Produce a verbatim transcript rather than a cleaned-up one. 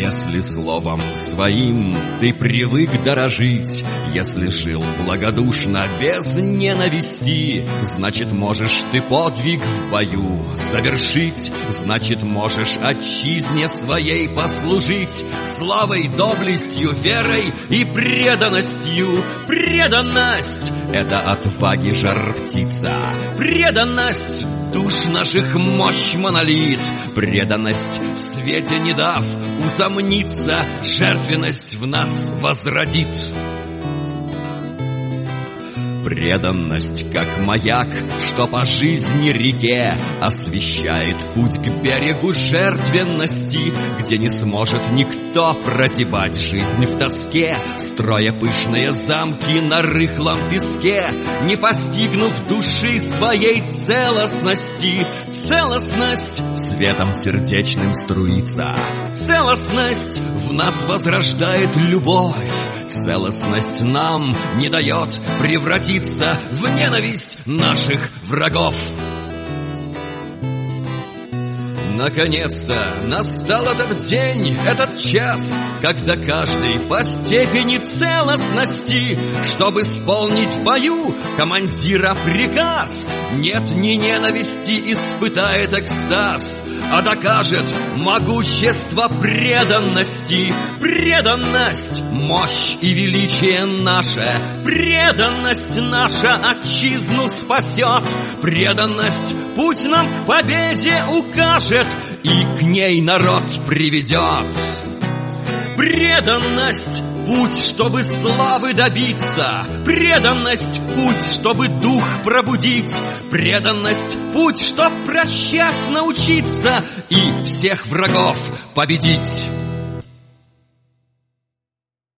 Если словом своим ты привык дорожить, если жил благодушно без ненависти, значит, можешь ты подвиг в бою совершить, значит, можешь отчизне своей послужить славой, доблестью, верой и преданностью. Преданность — это отваги жар-птица, преданность — душ наших мощь монолит, преданность в свете не дав усомниться, жертвенность в нас возродит. Преданность, как маяк, что по жизни реке освещает путь к берегу жертвенности, где не сможет никто прозябать жизнь в тоске, строя пышные замки на рыхлом песке, не постигнув души своей целостности. Целостность светом сердечным струится, целостность в нас возрождает любовь, целостность нам не дает превратиться в ненависть наших врагов. Наконец-то настал этот день, этот час, когда каждый по степени целостности, чтобы исполнить в бою командира приказ, нет ни ненависти, испытает экстаз, а докажет могущество преданности. Преданность — мощь и величие наше, преданность наша отчизну спасет, преданность путь нам к победе укажет и к ней народ приведет. Преданность — путь, чтобы славы добиться, преданность — путь, чтобы дух пробудить, преданность — путь, чтоб прощать научиться и всех врагов победить.